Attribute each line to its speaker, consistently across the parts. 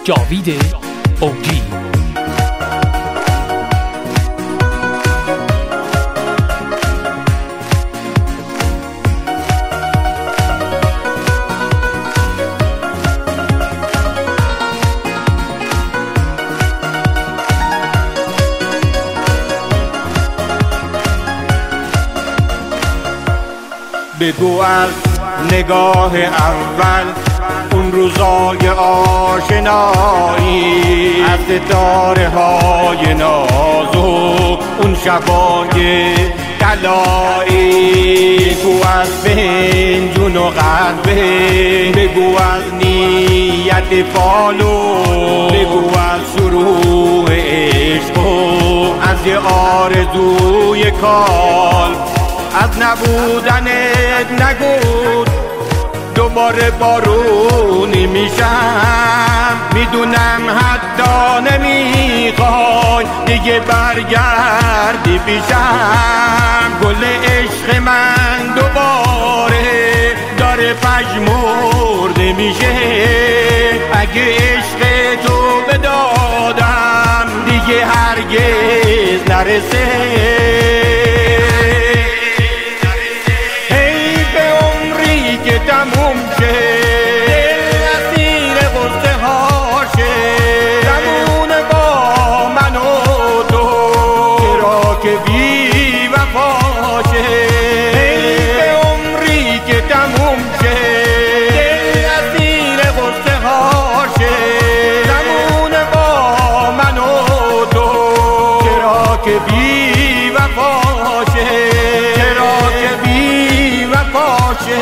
Speaker 1: جاوید اوگی.
Speaker 2: بگو از نگاه اول اون روزای آشنایی، از ستاره های نازک اون شبای طلایی. بگو از فنجون و قلبه، بگو از نیت فالو، بگو از شروع عشق و از یه آرزوی کال. از نبودنت نگو دوباره بارونی میشم، میدونم حتی نمیخوای دیگه برگردی پیشم. گل عشق من دوباره داره پژمرده میشه، اگه عشق تو بدادم دیگه هرگز نرسه. تموم شه اسیر غصه هاشه، زمون با من و تو چرا که بی وفاشه. به عمری که تموم شه اسیر غصه هاشه، زمون با من و تو چرا که بی وفاشه، چرا که بی وفاشه.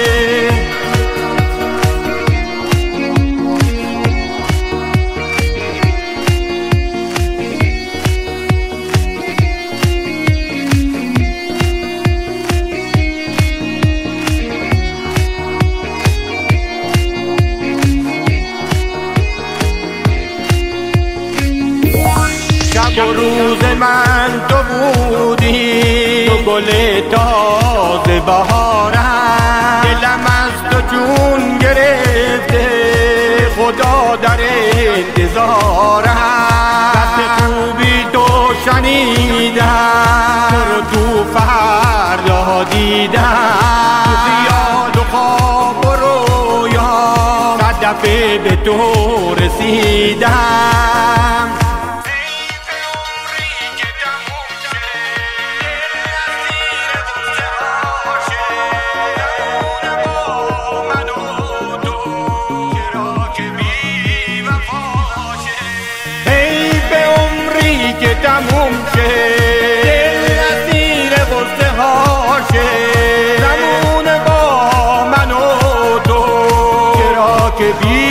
Speaker 2: شب و روز من تو بودی، تو گل تازه بهارم، دلم از تو جون گرفته خدا در انتظارم. دست خوبی تو شنیدم، تو رو تو فردا دیدم، تو خیال و خواب و رویا صد دفعه به تو رسیدم. تموم شه اسیر غصه هاشه، زمون با من و تو چرا که بی